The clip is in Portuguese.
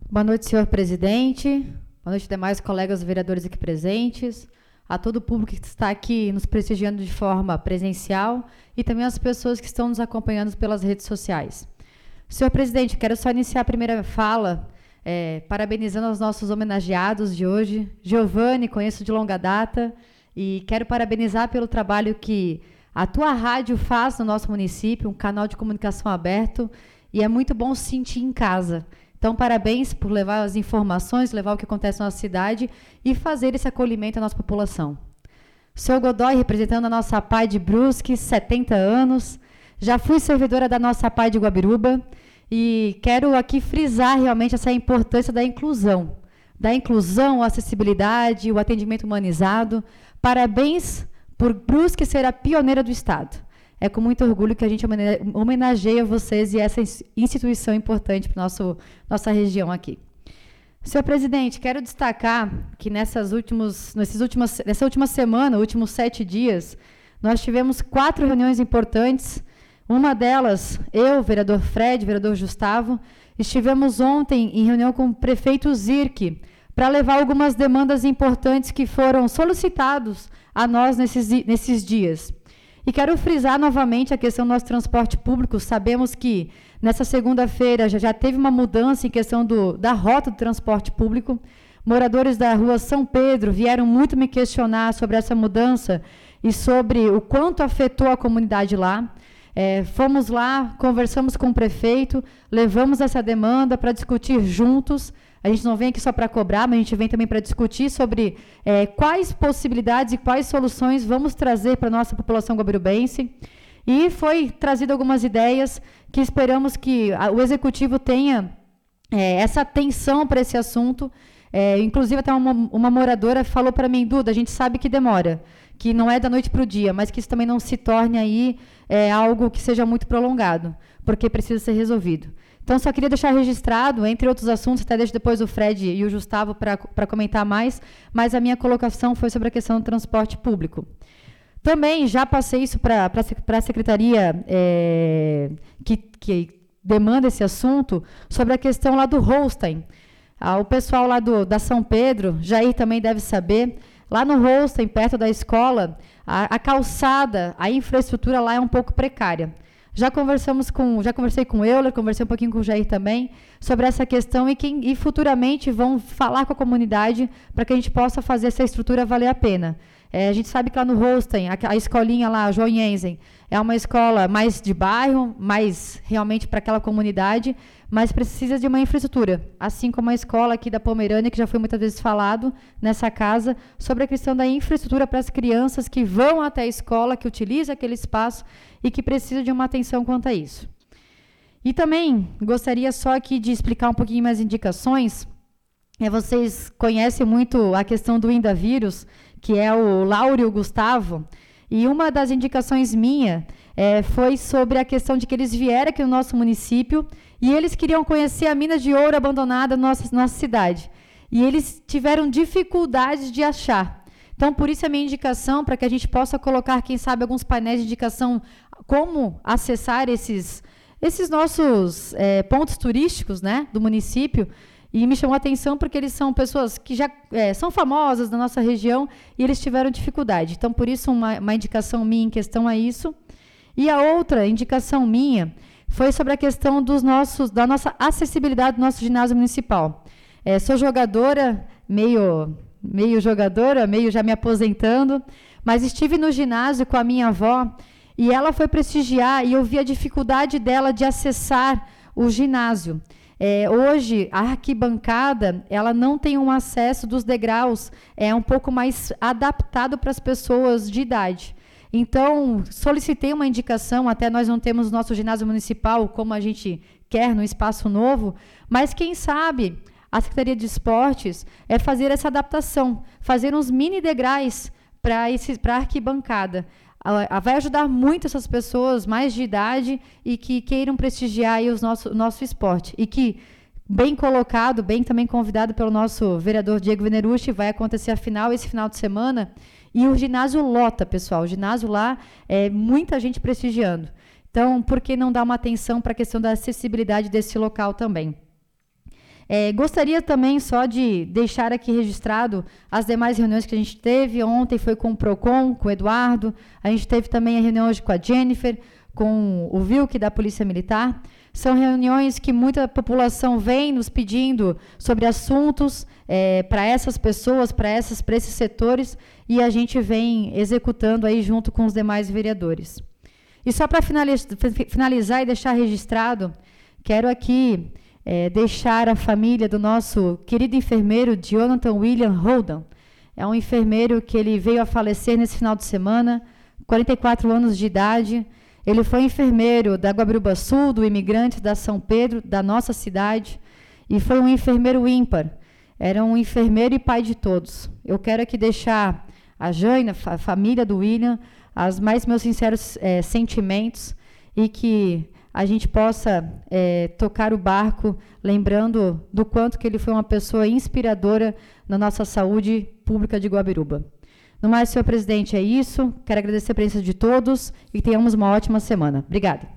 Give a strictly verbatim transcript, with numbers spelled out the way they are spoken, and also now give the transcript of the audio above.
Boa noite, senhor presidente. Boa noite, demais colegas vereadores aqui presentes, a todo o público que está aqui nos prestigiando de forma presencial e também as pessoas que estão nos acompanhando pelas redes sociais. Senhor presidente, quero só iniciar a primeira fala é, parabenizando os nossos homenageados de hoje. Giovanni, conheço de longa data e quero parabenizar pelo trabalho que a tua rádio faz no nosso município, um canal de comunicação aberto, e é muito bom se sentir em casa. Então, parabéns por levar as informações, levar o que acontece na nossa cidade e fazer esse acolhimento à nossa população. Senhor Godoy, representando a nossa A P A I de Brusque, setenta anos, já fui servidora da nossa A P A I de Guabiruba e quero aqui frisar realmente essa importância da inclusão, da inclusão, a acessibilidade, o atendimento humanizado. Parabéns por Brusque ser a pioneira do Estado. É com muito orgulho que a gente homenageia vocês e essa instituição importante para nossa nossa região aqui. Senhor presidente, quero destacar que nessas últimos, nesses últimas, nessa última semana, últimos sete dias, nós tivemos quatro reuniões importantes. Uma delas, eu, vereador Fred, vereador Gustavo, estivemos ontem em reunião com o prefeito Zirk para levar algumas demandas importantes que foram solicitados a nós nesses, nesses dias. E quero frisar novamente a questão do nosso transporte público. Sabemos que nessa segunda-feira já, já teve uma mudança em questão do, da rota do transporte público. Moradores da rua São Pedro vieram muito me questionar sobre essa mudança e sobre o quanto afetou a comunidade lá. É, fomos lá, conversamos com o prefeito, levamos essa demanda para discutir juntos. A gente não vem aqui só para cobrar, mas a gente vem também para discutir sobre é, quais possibilidades e quais soluções vamos trazer para a nossa população guabirubense. E foi trazido algumas ideias que esperamos que a, o Executivo tenha é, essa atenção para esse assunto. É, inclusive, até uma, uma moradora falou para mim, Duda, a gente sabe que demora, que não é da noite para o dia, mas que isso também não se torne aí é, algo que seja muito prolongado, porque precisa ser resolvido. Então, só queria deixar registrado, entre outros assuntos, até deixo depois o Fred e o Gustavo para comentar mais, mas a minha colocação foi sobre a questão do transporte público. Também já passei isso para a secretaria é, que, que demanda esse assunto, sobre a questão lá do Holstein. Ah, o pessoal lá do, da São Pedro, Jair também deve saber, lá no Holstein, perto da escola, a, a calçada, a infraestrutura lá é um pouco precária. Já conversamos com, já conversei com o Euler, conversei um pouquinho com o Jair também, sobre essa questão e, que, e futuramente vão falar com a comunidade para que a gente possa fazer essa estrutura valer a pena. É, a gente sabe que lá no Holstein, a, a escolinha lá, a Joinhensen, é uma escola mais de bairro, mais realmente para aquela comunidade, mas precisa de uma infraestrutura, assim como a escola aqui da Pomerânia, que já foi muitas vezes falado nessa casa, sobre a questão da infraestrutura para as crianças que vão até a escola, que utilizam aquele espaço e que precisam de uma atenção quanto a isso. E também gostaria só aqui de explicar um pouquinho mais indicações. É, vocês conhecem muito a questão do Indavírus, que é o Lauro e o Gustavo, e uma das indicações minha é, foi sobre a questão de que eles vieram aqui no nosso município e eles queriam conhecer a mina de ouro abandonada na nossa, nossa cidade. E eles tiveram dificuldades de achar. Então, por isso a minha indicação, para que a gente possa colocar, quem sabe, alguns painéis de indicação, como acessar esses, esses nossos é, pontos turísticos, né, do município. E me chamou a atenção porque eles são pessoas que já é, são famosas na nossa região e eles tiveram dificuldade. Então, por isso, uma, uma indicação minha em questão a isso. E a outra indicação minha foi sobre a questão dos nossos, da nossa acessibilidade do nosso ginásio municipal. É, sou jogadora, meio, meio jogadora, meio já me aposentando, mas estive no ginásio com a minha avó e ela foi prestigiar e eu vi a dificuldade dela de acessar o ginásio. É, hoje, a arquibancada, ela não tem um acesso dos degraus, é um pouco mais adaptado para as pessoas de idade. Então, solicitei uma indicação, até nós não temos nosso ginásio municipal, como a gente quer, no espaço novo, mas quem sabe a Secretaria de Esportes é fazer essa adaptação, fazer uns mini degraus para a arquibancada. Vai ajudar muito essas pessoas mais de idade e que queiram prestigiar aí os nosso, o nosso esporte. E que, bem colocado, bem também convidado pelo nosso vereador Diego Venerucci, vai acontecer a final esse final de semana. E o ginásio lota, pessoal. O ginásio lá é muita gente prestigiando. Então, por que não dar uma atenção para a questão da acessibilidade desse local também? É, gostaria também só de deixar aqui registrado as demais reuniões que a gente teve. Ontem foi com o PROCON, com o Eduardo. A gente teve também a reunião hoje com a Jennifer, com o Vilk da Polícia Militar. São reuniões que muita população vem nos pedindo sobre assuntos é, para essas pessoas, para essas, para esses setores, e a gente vem executando aí junto com os demais vereadores. E só para finalizar e deixar registrado, quero aqui é, deixar a família do nosso querido enfermeiro Jonathan William Holden. É um enfermeiro que ele veio a falecer nesse final de semana, quarenta e quatro anos de idade. Ele foi enfermeiro da Guabiruba Sul, do Imigrante, da São Pedro, da nossa cidade, e foi um enfermeiro ímpar. Era um enfermeiro e pai de todos. Eu quero aqui deixar a Jane, a família do William, os mais meus sinceros é, sentimentos, e que a gente possa é, tocar o barco, lembrando do quanto que ele foi uma pessoa inspiradora na nossa saúde pública de Guabiruba. No mais, senhor presidente, é isso. Quero agradecer a presença de todos e tenhamos uma ótima semana. Obrigada.